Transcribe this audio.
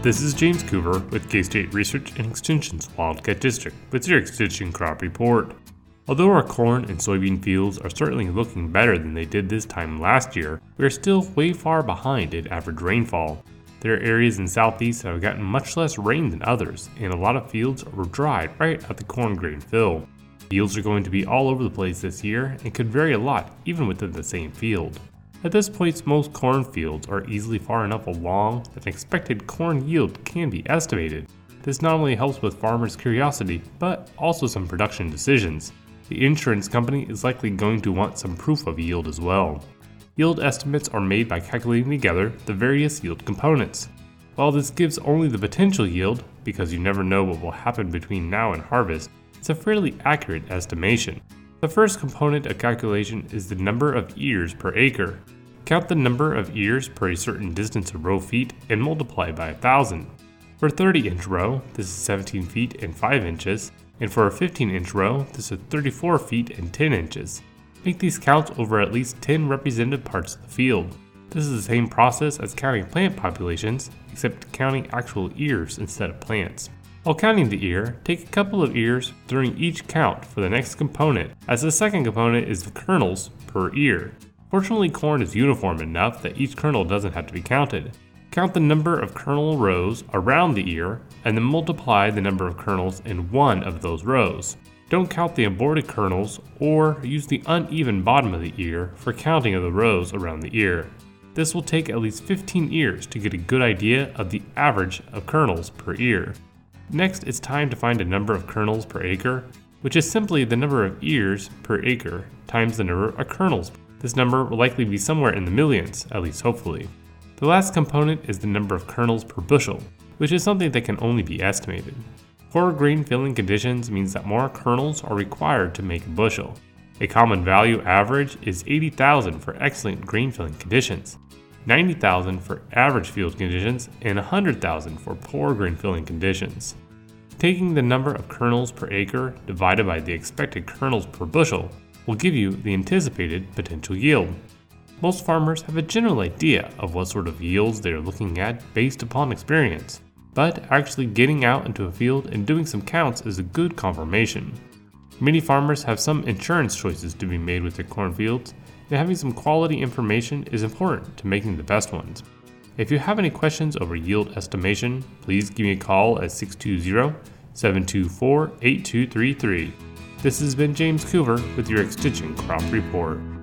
This is James Coover with K-State Research and Extension's Wildcat District with your Extension Crop Report. Although our corn and soybean fields are certainly looking better than they did this time last year, we are still way far behind in average rainfall. There are areas in southeast that have gotten much less rain than others, and a lot of fields were dried right at the corn grain fill. Yields are going to be all over the place this year and could vary a lot even within the same field. At this point, most corn fields are easily far enough along that an expected corn yield can be estimated. This not only helps with farmers' curiosity, but also some production decisions. The insurance company is likely going to want some proof of yield as well. Yield estimates are made by calculating together the various yield components. While this gives only the potential yield, because you never know what will happen between now and harvest, it's a fairly accurate estimation. The first component of calculation is the number of ears per acre. Count the number of ears per a certain distance of row feet and multiply by 1,000. For a 30-inch row, this is 17 feet and 5 inches, and for a 15-inch row, this is 34 feet and 10 inches. Make these counts over at least 10 representative parts of the field. This is the same process as counting plant populations, except counting actual ears instead of plants. While counting the ear, take a couple of ears during each count for the next component, as the second component is the kernels per ear. Fortunately, corn is uniform enough that each kernel doesn't have to be counted. Count the number of kernel rows around the ear, and then multiply the number of kernels in one of those rows. Don't count the aborted kernels or use the uneven bottom of the ear for counting of the rows around the ear. This will take at least 15 ears to get a good idea of the average of kernels per ear. Next, it's time to find a number of kernels per acre, which is simply the number of ears per acre times the number of kernels. This number will likely be somewhere in the millions, at least hopefully. The last component is the number of kernels per bushel, which is something that can only be estimated. Poor grain filling conditions means that more kernels are required to make a bushel. A common value average is 80,000 for excellent grain filling conditions, 90,000 for average field conditions, and 100,000 for poor grain filling conditions. Taking the number of kernels per acre divided by the expected kernels per bushel will give you the anticipated potential yield. Most farmers have a general idea of what sort of yields they are looking at based upon experience, but actually getting out into a field and doing some counts is a good confirmation. Many farmers have some insurance choices to be made with their cornfields, and having some quality information is important to making the best ones. If you have any questions over yield estimation, please give me a call at 620-724-8233. This has been James Coover with your Extension Crop Report.